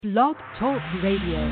Blog Talk Radio.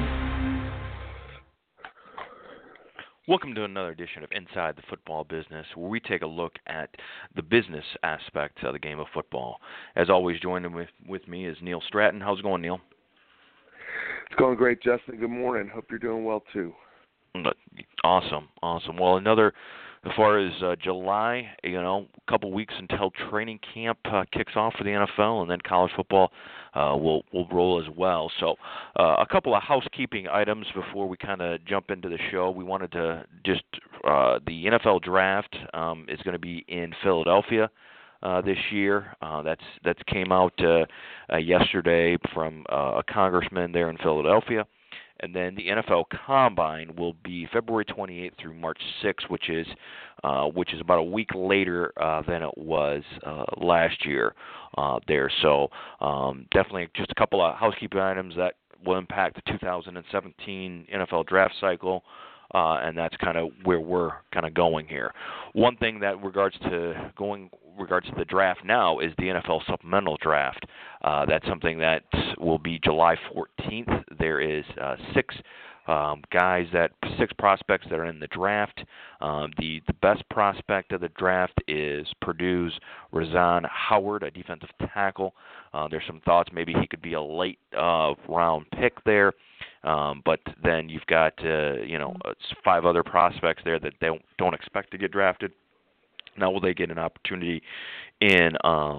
Welcome to another edition of Inside the Football Business, where we take a look at the business aspect of the game of football. As always, joining with me is Neil Stratton. How's it going, Neil? It's going great, Justin. Good morning. Hope you're doing well, too. Awesome. Well, as far as July, a couple weeks until training camp kicks off for the NFL, and then college football will roll as well. So a couple of housekeeping items before we kind of jump into the show. We wanted to just the NFL draft is going to be in Philadelphia this year. That's came out yesterday from a congressman there in Philadelphia. And then the NFL Combine will be February 28th through March 6th, which is about a week later than it was last year there. So definitely just a couple of housekeeping items that will impact the 2017 NFL draft cycle. And that's kind of where we're kind of going here. One thing that regards to the draft now is the NFL supplemental draft. That's something that will be July 14th. There is six prospects that are in the draft. The best prospect of the draft is Purdue's Razan Howard, a defensive tackle. There's some thoughts maybe he could be a late round pick there. But then you've got five other prospects there that they don't expect to get drafted. Now, will they get an opportunity in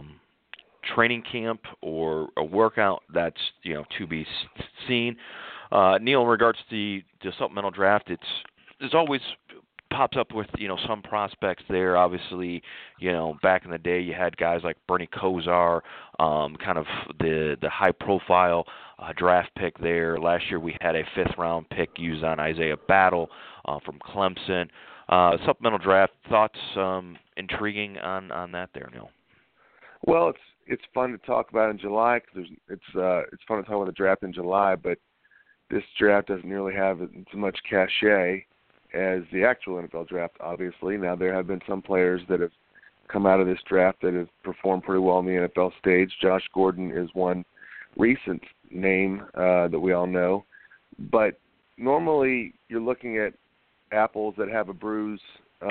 training camp or a workout? That's to be seen. Neil, in regards to the supplemental draft, it's always pops up with some prospects there. Obviously, back in the day you had guys like Bernie Kosar, kind of the high profile draft pick there. Last year we had a 5th round pick used on Isaiah Battle from Clemson. Supplemental draft thoughts, intriguing on that there, Neil? Well, it's fun to talk about in July because it's fun to talk about the draft in July, but this draft doesn't nearly have as much cachet as the actual NFL draft, obviously. Now, there have been some players that have come out of this draft that have performed pretty well on the NFL stage. Josh Gordon is one recent name that we all know. But normally you're looking at apples that have a bruise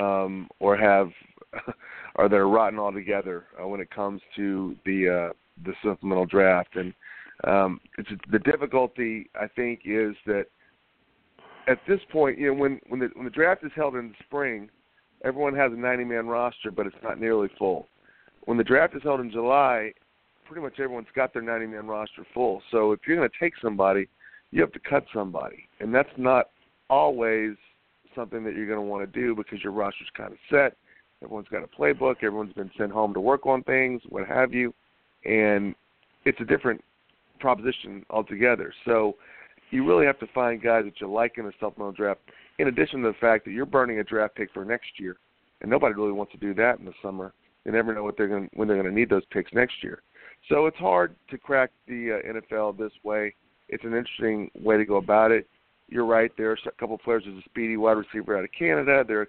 or they're rotten altogether when it comes to the supplemental draft. And the difficulty, I think, is that at this point, when the draft is held in the spring, everyone has a 90-man roster, but it's not nearly full. When the draft is held in July, pretty much everyone's got their 90-man roster full. So if you're going to take somebody, you have to cut somebody, and that's not always something that you're going to want to do because your roster's kind of set. Everyone's got a playbook. Everyone's been sent home to work on things, what have you, and it's a different proposition altogether. So you really have to find guys that you like in the supplemental draft, in addition to the fact that you're burning a draft pick for next year, and nobody really wants to do that in the summer. They never know when they're going to need those picks next year. So it's hard to crack the NFL this way. It's an interesting way to go about it. You're right. There are a couple of players. There's a speedy wide receiver out of Canada. There's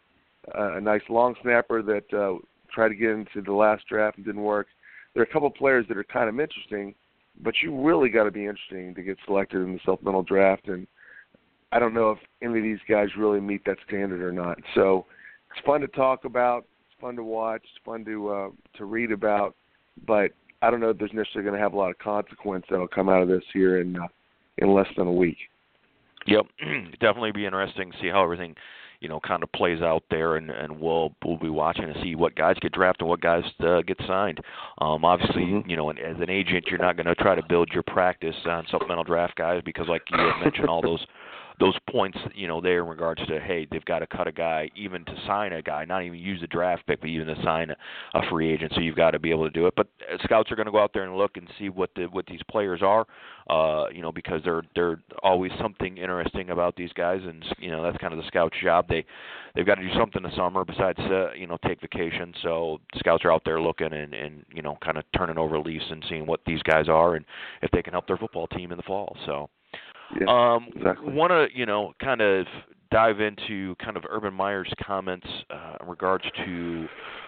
a nice long snapper that tried to get into the last draft and didn't work. There are a couple of players that are kind of interesting, but you really got to be interesting to get selected in the supplemental draft, and I don't know if any of these guys really meet that standard or not. So it's fun to talk about, it's fun to watch, it's fun to read about, but I don't know if there's necessarily going to have a lot of consequence that will come out of this here in less than a week. Yep, definitely be interesting to see how everything kind of plays out there, and we'll be watching to see what guys get drafted and what guys get signed. Obviously, and as an agent, you're not going to try to build your practice on supplemental draft guys because, like you had mentioned, all those points, there in regards to, hey, they've got to cut a guy, even to sign a guy, not even use a draft pick, but even to sign a free agent. So you've got to be able to do it. But scouts are going to go out there and look and see what these players are, because they're always something interesting about these guys, and that's kind of the scout's job. They've got to do something this summer besides take vacation. So scouts are out there looking and kind of turning over leaves and seeing what these guys are and if they can help their football team in the fall. So. Yeah, exactly. Want to, kind of dive into kind of Urban Meyer's comments in regards to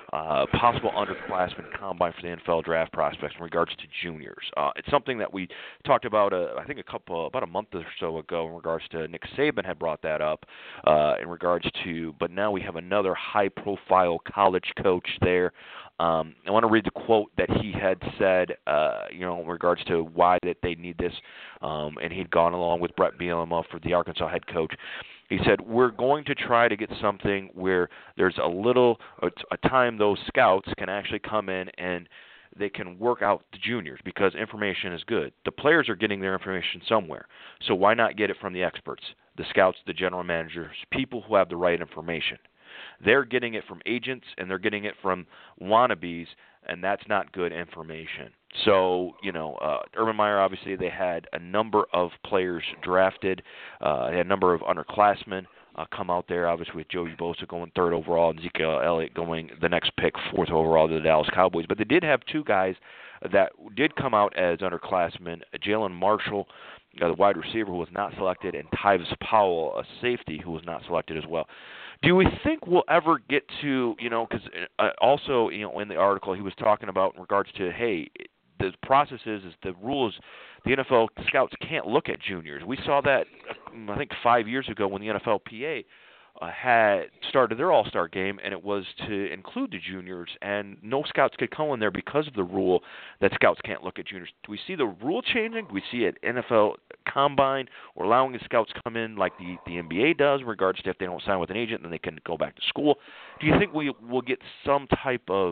possible underclassmen combine for the NFL draft prospects in regards to juniors. It's something that we talked about, I think about a month or so ago in regards to Nick Saban had brought that up in regards to, but now we have another high-profile college coach there. I want to read the quote that he had said, in regards to why that they need this, and he'd gone along with Brett Bielema for the Arkansas head coach. He said, we're going to try to get something where there's a time those scouts can actually come in and they can work out the juniors because information is good. The players are getting their information somewhere. So why not get it from the experts, the scouts, the general managers, people who have the right information? They're getting it from agents and they're getting it from wannabes, and that's not good information. So, Urban Meyer, obviously, they had a number of players drafted. They had a number of underclassmen come out there, obviously, with Joey Bosa going 3rd overall and Ezekiel Elliott going the next pick 4th overall to the Dallas Cowboys. But they did have 2 guys that did come out as underclassmen, Jalen Marshall, the wide receiver who was not selected, and Tyvis Powell, a safety who was not selected as well. Do we think we'll ever get to, because also, in the article he was talking about in regards to, hey, the process is the rule is the NFL scouts can't look at juniors. We saw that, I think, 5 years ago when the NFLPA had started their all-star game, and it was to include the juniors, and no scouts could come in there because of the rule that scouts can't look at juniors. Do we see the rule changing? Do we see it NFL Combine or allowing the scouts come in like the NBA does in regards to if they don't sign with an agent, then they can go back to school? Do you think we will get some type of,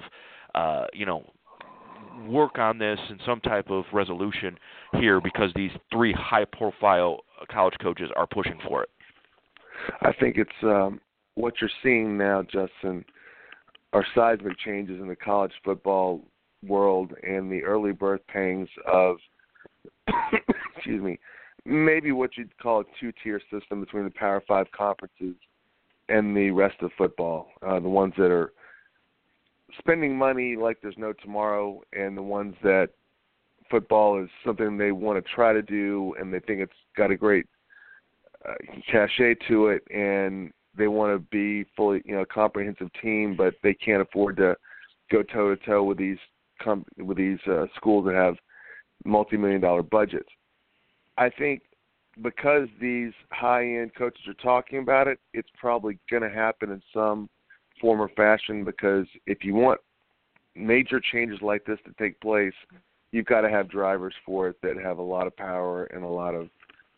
work on this and some type of resolution here because these 3 high-profile college coaches are pushing for it? I think it's what you're seeing now, Justin, are seismic changes in the college football world and the early birth pangs of, excuse me, maybe what you'd call a 2-tier system between the Power 5 conferences and the rest of football, the ones that are spending money like there's no tomorrow, and the ones that football is something they want to try to do and they think it's got a great cachet to it, and they want to be fully, comprehensive team, but they can't afford to go toe to toe with these schools that have multi-million-dollar budgets. I think because these high-end coaches are talking about it, it's probably going to happen in some form or fashion, because if you want major changes like this to take place, you've got to have drivers for it that have a lot of power and a lot of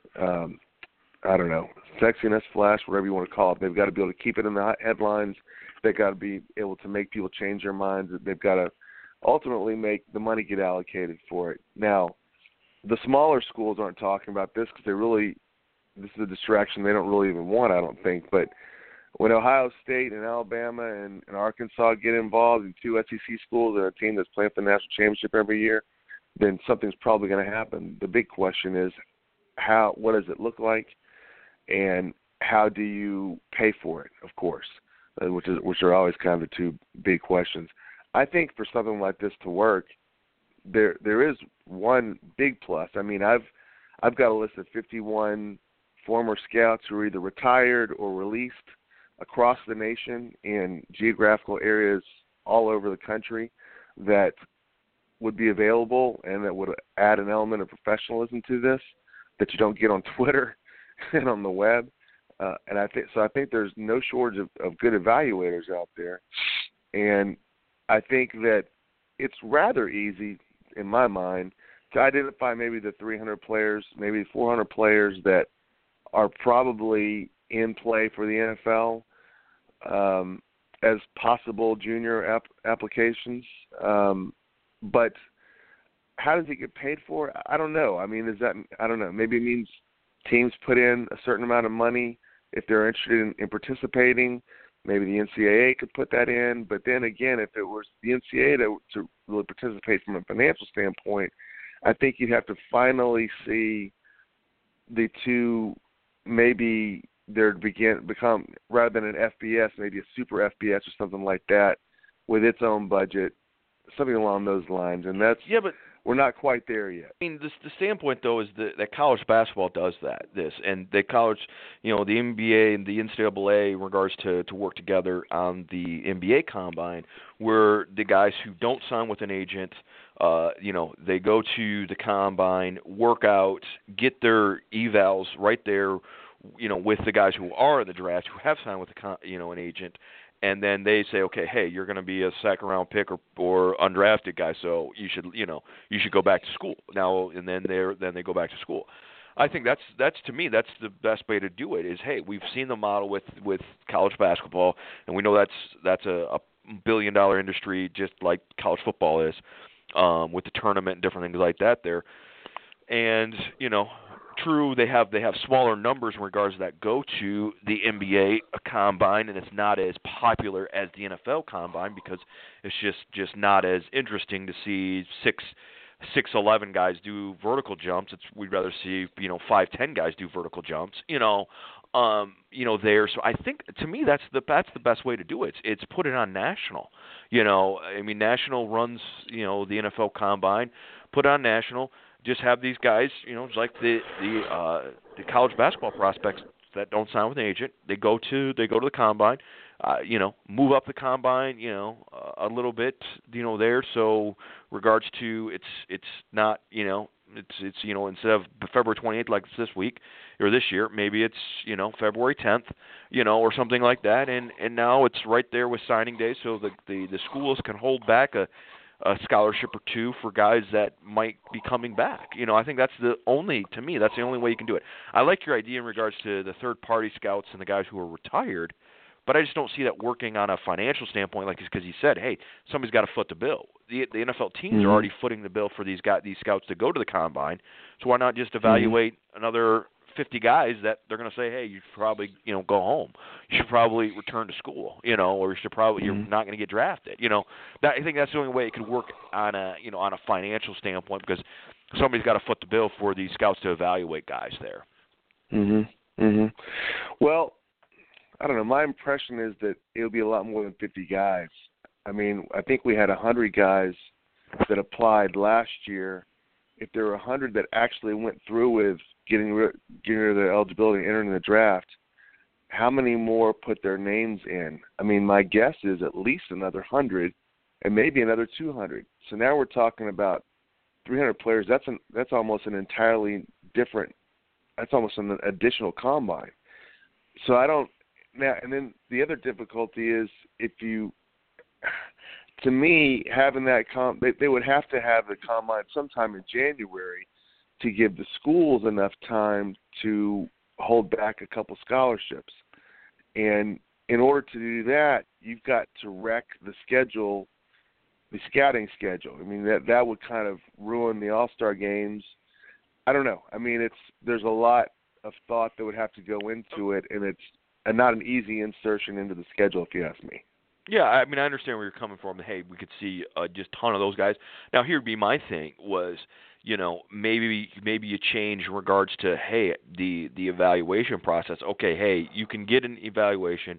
sexiness, flash, whatever you want to call it. They've got to be able to keep it in the headlines. They've got to be able to make people change their minds. They've got to ultimately make the money get allocated for it. Now, the smaller schools aren't talking about this because this is a distraction they don't really even want, I don't think. But when Ohio State and Alabama and Arkansas get involved in 2 SEC schools and a team that's playing for the national championship every year, then something's probably going to happen. The big question is, what does it look like? And how do you pay for it, of course, which are always kind of the 2 big questions. I think for something like this to work, there is one big plus. I mean, I've got a list of 51 former scouts who are either retired or released across the nation in geographical areas all over the country that would be available and that would add an element of professionalism to this that you don't get on Twitter and on the web, and I think there's no shortage of good evaluators out there, and I think that it's rather easy, in my mind, to identify maybe the 300 players, maybe 400 players that are probably in play for the NFL as possible junior applications, but how does it get paid for? I don't know. I mean, I don't know. Maybe it means teams put in a certain amount of money if they're interested in participating. Maybe the NCAA could put that in. But then again, if it was the NCAA to really participate from a financial standpoint, I think you'd have to finally see the 2, maybe there'd become, rather than an FBS, maybe a super FBS or something like that with its own budget, something along those lines. And that's we're not quite there yet. I mean, the standpoint though is that college basketball does and the college, the NBA and the NCAA in regards to work together on the NBA combine, where the guys who don't sign with an agent, they go to the combine, work out, get their evals right there, with the guys who are in the draft who have signed with an agent. And then they say, okay, hey, you're going to be a second-round pick or undrafted guy, so you should go back to school now. And then they go back to school. I think that's to me that's the best way to do it. Is hey, we've seen the model with college basketball, and we know that's a $1 billion industry just like college football is, with the tournament and different things like that there. And true, they have smaller numbers in regards to that go to the NBA combine, and it's not as popular as the NFL combine because it's just not as interesting to see 6'11" guys do vertical jumps. We'd rather see 5'10" guys do vertical jumps. There. So I think to me that's the best way to do it. It's put it on national. National runs the NFL combine, put on national. Just have these guys, like the college basketball prospects that don't sign with an agent. They go to the combine, move up the combine, a little bit, there. So regards to it's not, it's instead of February 28th like it's this week or this year, maybe it's February 10th, or something like that. And now it's right there with signing day, so the schools can hold back a scholarship or two for guys that might be coming back. I think that's the only way you can do it. I like your idea in regards to the third-party scouts and the guys who are retired, but I just don't see that working on a financial standpoint, like because he said, hey, somebody's got to foot the bill. The NFL teams are already footing the bill for these scouts to go to the combine, so why not just evaluate another 50 guys that they're going to say, hey, you should probably, go home. You should probably return to school, or you should probably, you're not going to get drafted. I think that's the only way it could work on a financial standpoint, because somebody's got to foot the bill for these scouts to evaluate guys there. Well, I don't know. My impression is that it'll be a lot more than 50 guys. I think we had 100 guys that applied last year. If there were 100 that actually went through with getting rid of their eligibility and entering the draft, how many more put their names in? My guess is at least another 100 and maybe another 200. So now we're talking about 300 players. That's almost an entirely different – that's almost an additional combine. So I don't – now, and then the other difficulty is if you – to me, having that they would have to have the combine sometime in January to give the schools enough time to hold back a couple scholarships. And in order to do that, you've got to wreck the schedule, the scouting schedule. That would kind of ruin the All-Star games. I don't know. There's a lot of thought that would have to go into it, and it's not an easy insertion into the schedule, if you ask me. Yeah, I understand where you're coming from. Hey, we could see just a ton of those guys. Now, here'd be my thing was, maybe you change in regards to, hey, the evaluation process. Okay, hey, you can get an evaluation,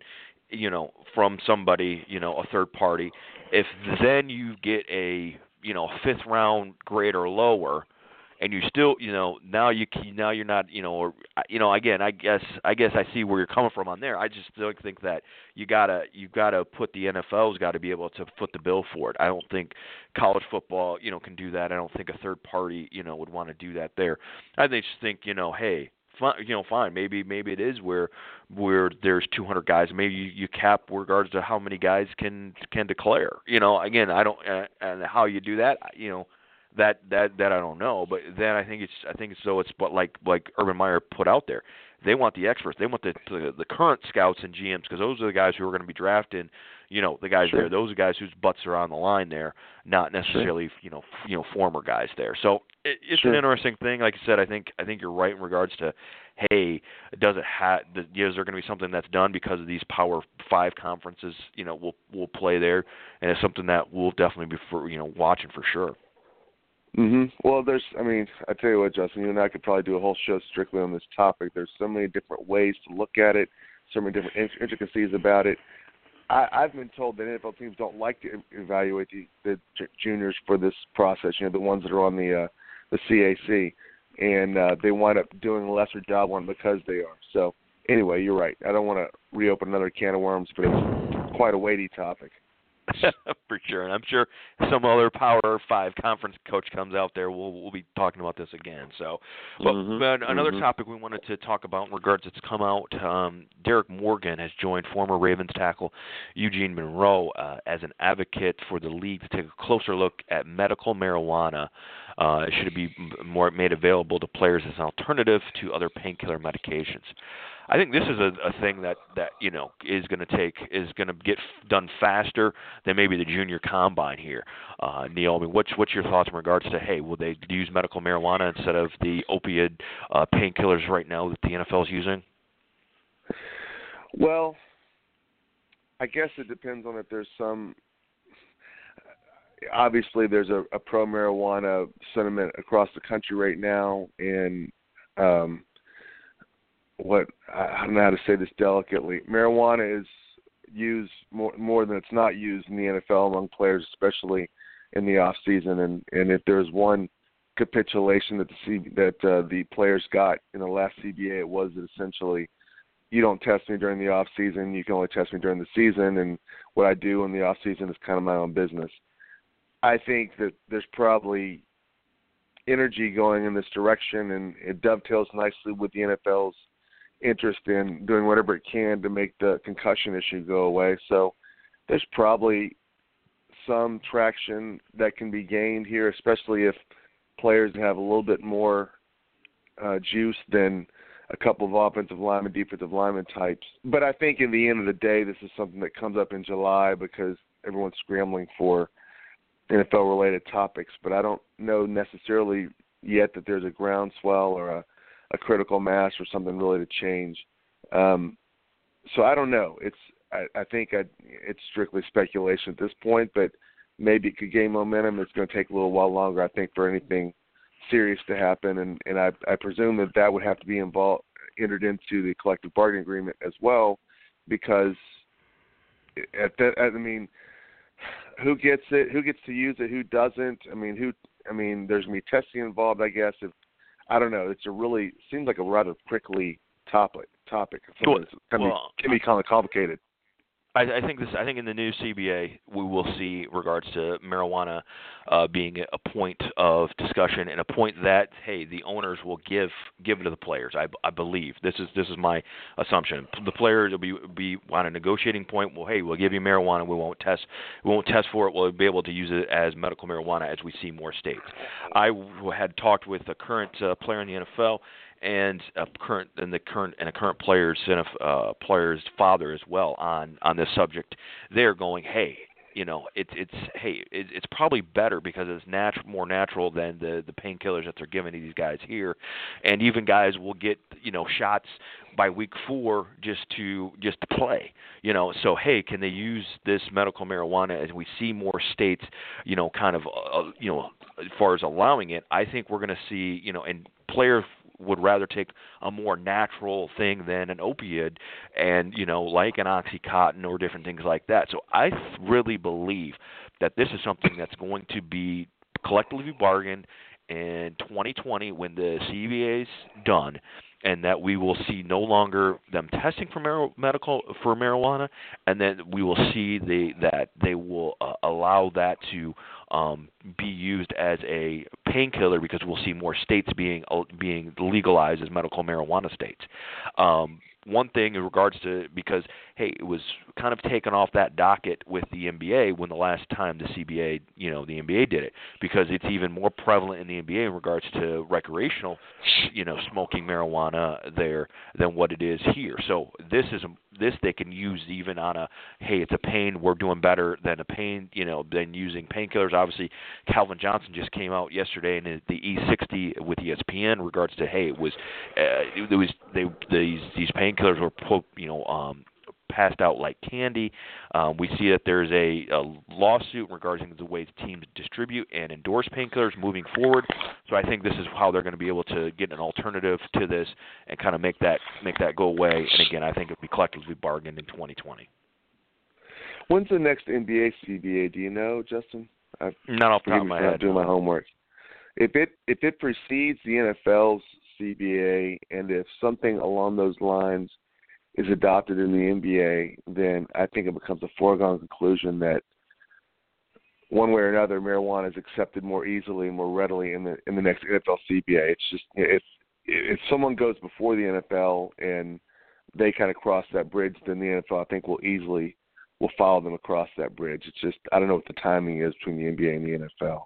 from somebody, a third party. If then you get a, 5th round grade or lower, and you still, now you're not, again, I guess I see where you're coming from on there. I just still think that you gotta put the NFL's got to be able to foot the bill for it. I don't think college football, can do that. I don't think a third party, would want to do that there. I just think, hey, fine. Maybe it is where there's 200 guys. Maybe you cap regards to how many guys can declare. Again, I don't, and how you do that, That I don't know, but then I think it's so it's but like Urban Meyer put out there, they want the experts, they want the current scouts and GMs, because those are the guys who are going to be drafting, the guys there, those are guys whose butts are on the line there, not necessarily former guys there. So it's an interesting thing. Like I said, I think you're right in regards to, hey, is there going to be something that's done because of these Power 5 conferences? Will play there, and it's something that we'll definitely be watching for sure. Well, I tell you what, Justin, you and I could probably do a whole show strictly on this topic. There's so many different ways to look at it, so many different intricacies about it. I've been told that NFL teams don't like to evaluate the juniors for this process. The ones that are on the CAC, and they wind up doing a lesser job on because they are. So anyway, you're right. I don't want to reopen another can of worms, but it's quite a weighty topic. For sure, and I'm sure some other Power 5 conference coach comes out there, we'll be talking about this again. So, but another topic we wanted to talk about in regards it's come out, Derek Morgan has joined former Ravens tackle Eugene Monroe as an advocate for the league to take a closer look at medical marijuana. Should it be more made available to players as an alternative to other painkiller medications? I think this is a thing that is going to get done faster than maybe the junior combine here. Neil, I mean, what's your thoughts in regards to will they use medical marijuana instead of the opioid painkillers right now that the NFL is using? Well, I guess it depends on if there's some. Obviously, there's a pro marijuana sentiment across the country right now, and I don't know how to say this delicately. Marijuana is used more than it's not used in the NFL among players, especially in the off season. And if there's one capitulation that the players got in the last CBA, it was that essentially you don't test me during the off season. You can only test me during the season, and what I do in the off season is kind of my own business. I think that there's probably energy going in this direction, and it dovetails nicely with the NFL's interest in doing whatever it can to make the concussion issue go away. So there's probably some traction that can be gained here, especially if players have a little bit more juice than a couple of offensive linemen, defensive lineman types. But I think in the end of the day, this is something that comes up in July because everyone's scrambling for NFL-related topics. But I don't know necessarily yet that there's a groundswell or a critical mass or something really to change. So I don't know. I think it's strictly speculation at this point, but maybe it could gain momentum. It's going to take a little while longer, I think, for anything serious to happen, and I presume that would have to be entered into the collective bargaining agreement as well, because who gets it? Who gets to use it? Who doesn't? There's going to be testing involved, I guess. I don't know. Seems like a rather prickly topic. Can be kind of complicated. I think in the new CBA we will see regards to marijuana being a point of discussion and a point that the owners will give it to the players. I believe this is my assumption. The players will be on a negotiating point. Well, we'll give you marijuana. We won't test for it. We'll be able to use it as medical marijuana as we see more states. I had talked with a current player in the NFL. And a current player's father as well on this subject. They're going, it's probably better because it's more natural than the painkillers that they're giving to these guys here, and even guys will get shots by week 4 just to play. So can they use this medical marijuana as we see more states as far as allowing it? I think we're going to see and players would rather take a more natural thing than an opioid and, like an Oxycontin or different things like that. So I really believe that this is something that's going to be collectively bargained in 2020 when the CBA's done, and that we will see no longer them testing for marijuana, and then we will see that they will allow that to be used as a painkiller because we'll see more states being legalized as medical marijuana states. One thing in regards to, because, it was kind of taken off that docket with the NBA when the last time the CBA, the NBA did it, because it's even more prevalent in the NBA in regards to recreational, smoking marijuana there than what it is here. So this they can use even on a, it's a pain, we're doing better than a pain, than using painkillers. Obviously, Calvin Johnson just came out yesterday in the E60 with ESPN in regards to, these painkillers were passed out like candy. We see that there's a lawsuit regarding the way teams distribute and endorse painkillers moving forward. So I think this is how they're going to be able to get an alternative to this and kind of make that go away. And again, I think it'll be collectively bargained in 2020. When's the next NBA CBA? Do you know, Justin? Not off the top of my head. Doing my homework. If it precedes the NFL's CBA, and if something along those lines is adopted in the NBA, then I think it becomes a foregone conclusion that one way or another, marijuana is accepted more easily and more readily in the next NFL CBA. It's just if someone goes before the NFL and they kind of cross that bridge, then the NFL I think will follow them across that bridge. It's just I don't know what the timing is between the NBA and the NFL.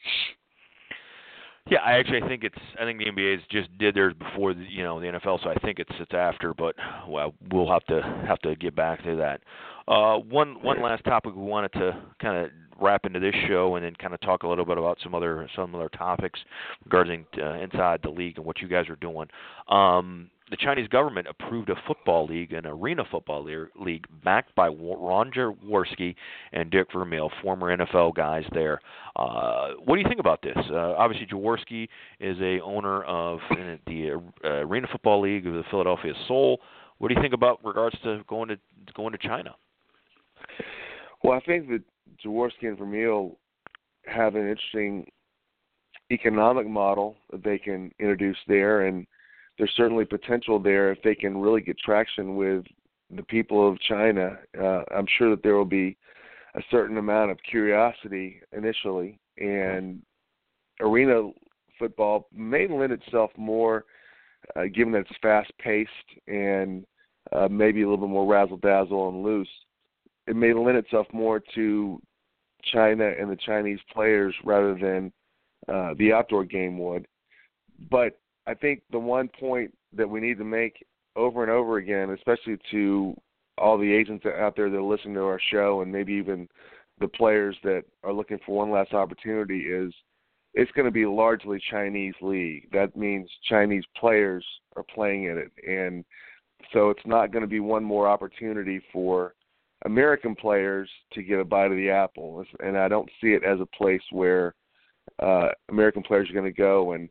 Yeah, I think the NBA just did theirs before the NFL, so I think it's after. But well, we'll have to get back to that. One last topic we wanted to kind of wrap into this show, and then kind of talk a little bit about some other topics regarding inside the league and what you guys are doing. The Chinese government approved a football league, an arena football league, backed by Ron Jaworski and Dick Vermeil, former NFL guys there. What do you think about this? Obviously, Jaworski is a owner of the Arena Football League of the Philadelphia Soul. What do you think about regards to going to China? Well, I think that Jaworski and Vermeil have an interesting economic model that they can introduce there, and there's certainly potential there if they can really get traction with the people of China. I'm sure that there will be a certain amount of curiosity initially, and arena football may lend itself more, given that it's fast-paced and maybe a little bit more razzle-dazzle and loose. It may lend itself more to China and the Chinese players rather than the outdoor game would. But I think the one point that we need to make over and over again, especially to all the agents out there that are listening to our show and maybe even the players that are looking for one last opportunity, is it's going to be largely Chinese league. That means Chinese players are playing in it. And so it's not going to be one more opportunity for American players to get a bite of the apple. And I don't see it as a place where American players are going to go and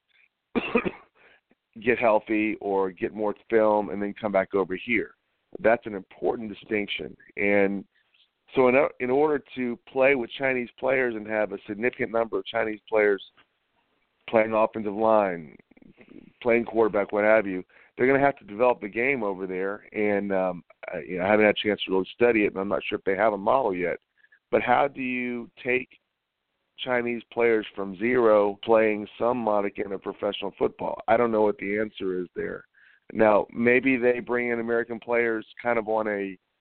get healthy or get more film and then come back over here. That's an important distinction. And so in order to play with Chinese players and have a significant number of Chinese players playing offensive line, playing quarterback, what have you, they're going to have to develop the game over there. And I haven't had a chance to really study it, and I'm not sure if they have a model yet. But how do you take Chinese players from zero playing some modicum of professional football? I don't know what the answer is there. Now, maybe they bring in American players kind of on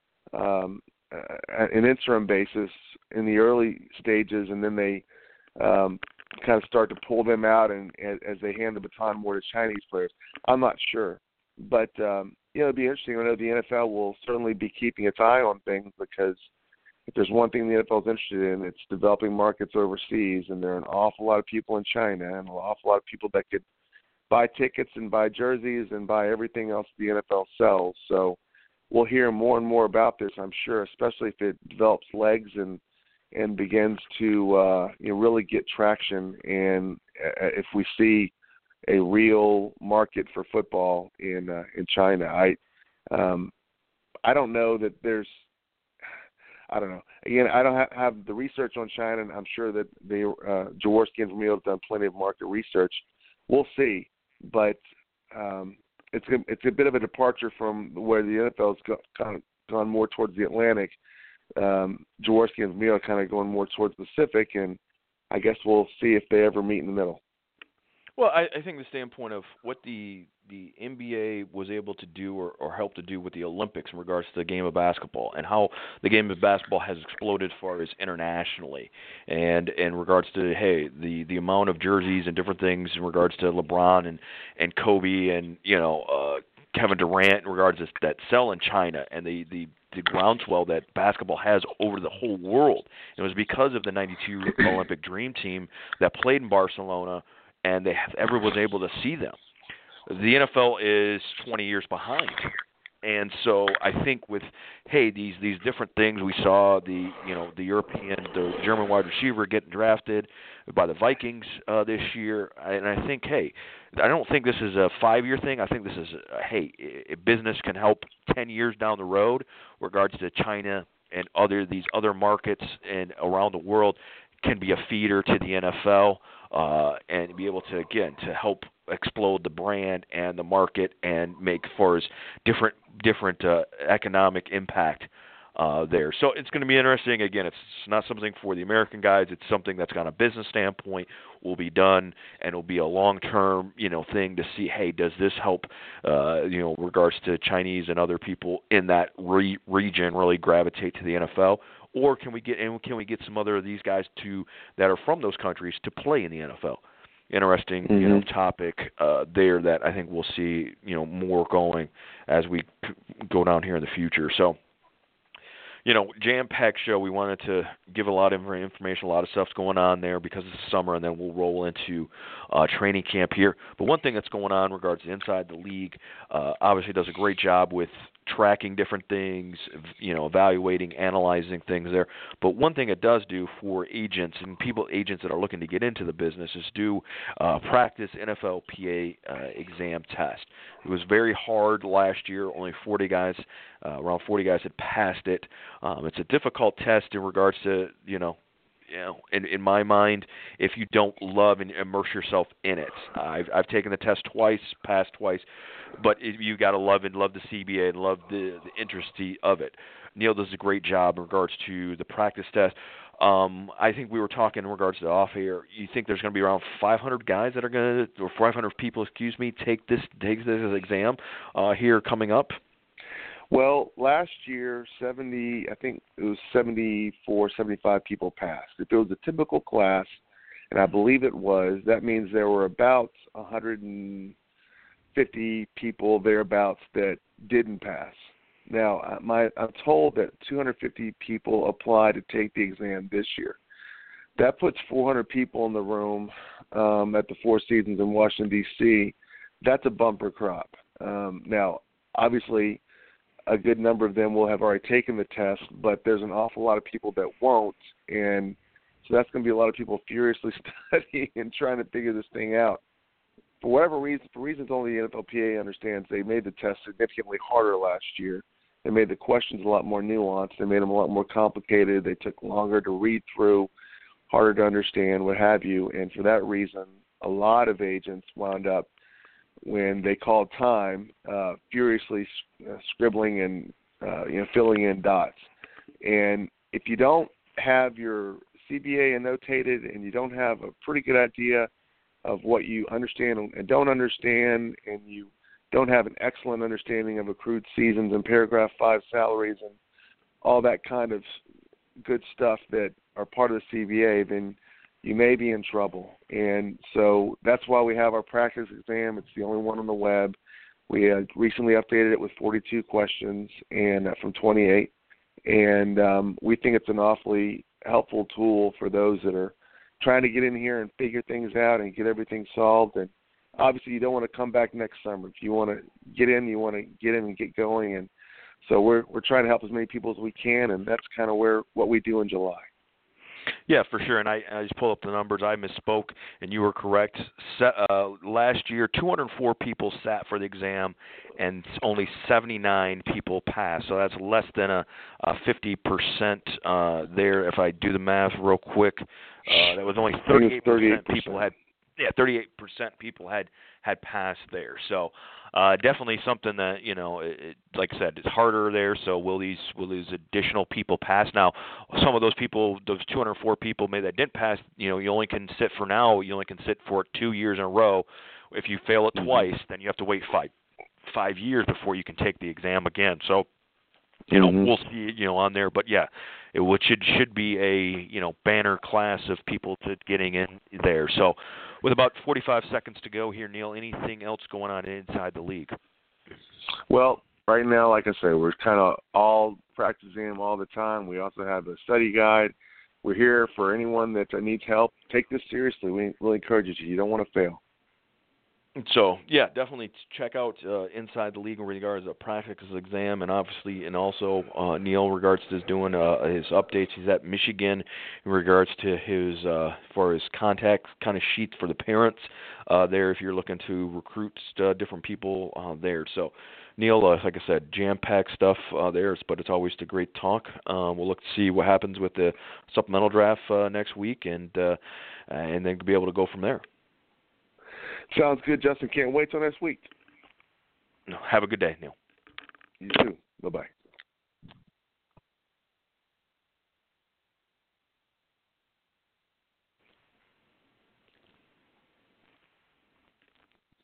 an interim basis in the early stages, and then they kind of start to pull them out and as they hand the baton more to Chinese players. I'm not sure. But, it'd be interesting. I know the NFL will certainly be keeping its eye on things, because if there's one thing the NFL is interested in, it's developing markets overseas, and there are an awful lot of people in China and an awful lot of people that could buy tickets and buy jerseys and buy everything else the NFL sells. So we'll hear more and more about this, I'm sure, especially if it develops legs and begins to really get traction, and if we see a real market for football in China. I don't know that there's – I don't know. Again, I don't have the research on China, and I'm sure that Jaworski and Vermeil have done plenty of market research. We'll see. But it's a bit of a departure from where the NFL's gone more towards the Atlantic. Jaworski and Vermeil are kind of going more towards the Pacific, and I guess we'll see if they ever meet in the middle. Well, I think the standpoint of what the NBA was able to do or help to do with the Olympics in regards to the game of basketball, and how the game of basketball has exploded as far as internationally, and in regards to the amount of jerseys and different things in regards to LeBron and Kobe and Kevin Durant in regards to that sell in China, and the groundswell that basketball has over the whole world. It was because of the '92 Olympic Dream Team that played in Barcelona, and everyone was able to see them. The NFL is 20 years behind. And so I think with these different things, we saw the German wide receiver getting drafted by the Vikings this year, and I think I don't think this is a 5-year thing. I think this is business can help 10 years down the road, regards to China and these other markets and around the world can be a feeder to the NFL and be able to, again, to help explode the brand and the market and make far as different economic impact there. So it's going to be interesting. Again, it's not something for the American guys. It's something that's got a business standpoint will be done, and it'll be a long-term, thing to see, hey, does this help, regards to Chinese and other people in that region really gravitate to the NFL? Or can we get some other of these guys that are from those countries to play in the NFL? Interesting, topic there that I think we'll see, more going as we go down here in the future. So, jam-packed show. We wanted to give a lot of information, a lot of stuff's going on there because it's summer, and then we'll roll into training camp here. But one thing that's going on in regards to inside the league, obviously does a great job with tracking different things, evaluating, analyzing things there. But one thing it does do for agents and agents that are looking to get into the business is do practice NFLPA exam test. It was very hard last year. Only around 40 guys had passed it. It's a difficult test in regards to, in my mind, if you don't love and immerse yourself in it. I've taken the test twice, passed twice, but you got to love the CBA and love the interest of it. Neil does a great job in regards to the practice test. I think we were talking in regards to the off air. You think there's going to be around 500 guys that are going to, or 500 people, take this exam here coming up? Well, last year, I think it was 74, 75 people passed. If it was a typical class, and I believe it was, that means there were about 150 people thereabouts that didn't pass. Now, I'm told that 250 people applied to take the exam this year. That puts 400 people in the room at the Four Seasons in Washington, D.C. That's a bumper crop. Now, obviously, a good number of them will have already taken the test, but there's an awful lot of people that won't, and so that's going to be a lot of people furiously studying and trying to figure this thing out. For whatever reason, for reasons only the NFLPA understands, they made the test significantly harder last year. They made the questions a lot more nuanced. They made them a lot more complicated. They took longer to read through, harder to understand, what have you, and for that reason, a lot of agents wound up, when they called time, furiously scribbling and filling in dots. And if you don't have your CBA annotated and you don't have a pretty good idea of what you understand and don't understand, and you don't have an excellent understanding of accrued seasons and paragraph 5 salaries and all that kind of good stuff that are part of the CBA, then you may be in trouble. And so that's why we have our practice exam. It's the only one on the web. We recently updated it with 42 questions and from 28. And we think it's an awfully helpful tool for those that are trying to get in here and figure things out and get everything solved. And obviously you don't want to come back next summer. If you want to get in, you want to get in and get going. And so we're trying to help as many people as we can, and that's kind of what we do in July. Yeah, for sure. And I just pulled up the numbers. I misspoke, and you were correct. Last year, 204 people sat for the exam, and only 79 people passed. So that's less than a 50% there. If I do the math real quick, that was only 38% people had. Yeah, 38% people had passed there. So definitely something that, like I said, it's harder there. So will these additional people pass? Now, some of those people, those 204 people maybe that didn't pass, you only can sit for now. You only can sit for 2 years in a row. If you fail it twice, then you have to wait five years before you can take the exam again. So, we'll see, on there. But yeah, it should be a banner class of people getting in there. So, with about 45 seconds to go here, Neil, anything else going on inside the league? Well, right now, like I say, we're kind of all practicing them all the time. We also have a study guide. We're here for anyone that needs help. Take this seriously. We really encourage you to. You don't want to fail. So, yeah, definitely check out Inside the League in regards to practice exam, and obviously, and also Neil in regards to his doing his updates. He's at Michigan in regards to his for his contact kind of sheets for the parents there if you're looking to recruit different people there. So, Neil, like I said, jam-packed stuff there, but it's always a great talk. We'll look to see what happens with the supplemental draft next week, and then be able to go from there. Sounds good, Justin. Can't wait till next week. Have a good day, Neil. You too. Bye-bye.